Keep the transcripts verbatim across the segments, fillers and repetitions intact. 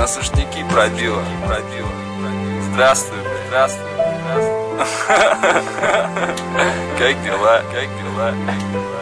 на сушняки пробила, пробила. Здравствуй, здравствуй, здравствуй. Как дела, как дела, как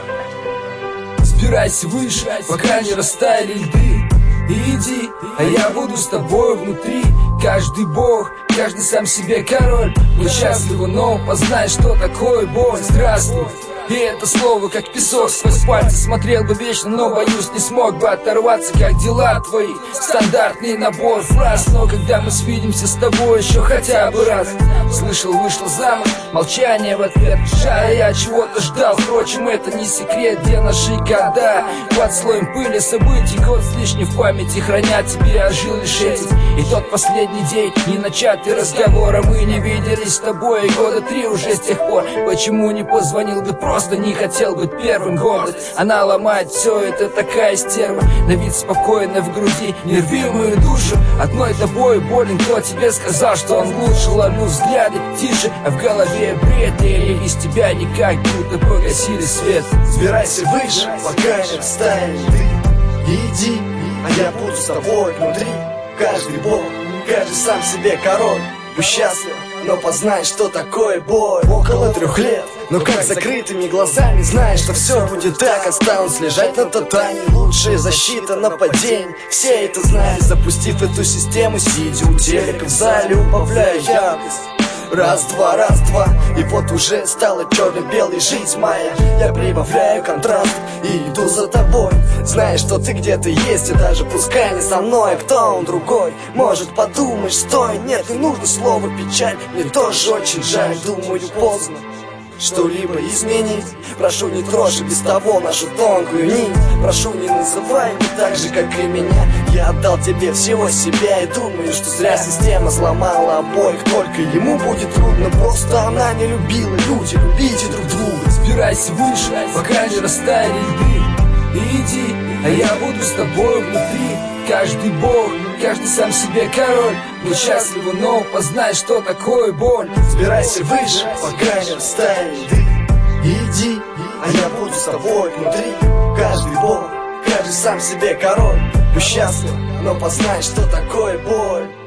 дела? Взбирайся выше, пока не растаяли льды. И иди, а я буду с тобой внутри. Каждый бог, каждый сам себе король. Мы счастливы, но познай, что такое боль. Здравствуй. И это слово, как песок сквозь пальцы. Смотрел бы вечно, но боюсь, не смог бы оторваться. Как дела твои? Стандартный набор фраз. Но когда мы свидимся с тобой еще хотя бы раз, слышал, вышел замок, молчание в ответ. Жаль, я чего-то ждал, впрочем, это не секрет. Где наши года? Под слоем пыли событий, год с лишним в памяти хранят тебе, а жил лишь этим. И тот последний день, не начатый разговор. А мы не виделись с тобой года три уже с тех пор. Почему не позвонил, да просто не хотел быть первым. Гордость, она ломает все, это такая стерва. На вид спокойно в груди, не рви мою душу. Одной тобой болен, кто тебе сказал, что он лучше. Ловлю взгляды тише, а в голове бред. Или из тебя никак, будто погасили свет. Взбирайся выше, пока не растаяли льды. Иди, а я буду с тобой внутри. Каждый бог, каждый сам себе король. Будь счастлив, но познай, что такое боль. Около трех лет, но как закрытыми глазами знаешь, что все будет так. Останусь лежать на татами, лучшая защита нападений. Все это знали, запустив эту систему. Сидя у телека в зале, убавляя яркость. Раз-два, раз-два, и вот уже стала черно-белой жизнь моя. Я прибавляю контраст и иду за тобой, зная, что ты где-то есть, и даже пускай не со мной, а кто он другой. Может, подумаешь, стой, нет, не нужно слово печаль. Мне тоже очень жаль, думаю, поздно что-либо изменить. Прошу, не трожь без того нашу тонкую нить. Прошу, не называй меня так же, как и меня. Я отдал тебе всего себя и думаю, что зря система сломала обоих. Только ему будет трудно, просто она не любила. Люди, любите друг друга. Взбирайся выше, пока не растаяли льды. И иди, а я буду с тобой внутри. Каждый бог, каждый сам себе король. Мы счастливы, но познай, что такое боль. Взбирайся выше, пока не растаяли льды. Иди, а я буду с тобой внутри. Каждый бог, каждый сам себе король. Будь счастлив, но познай, что такое боль.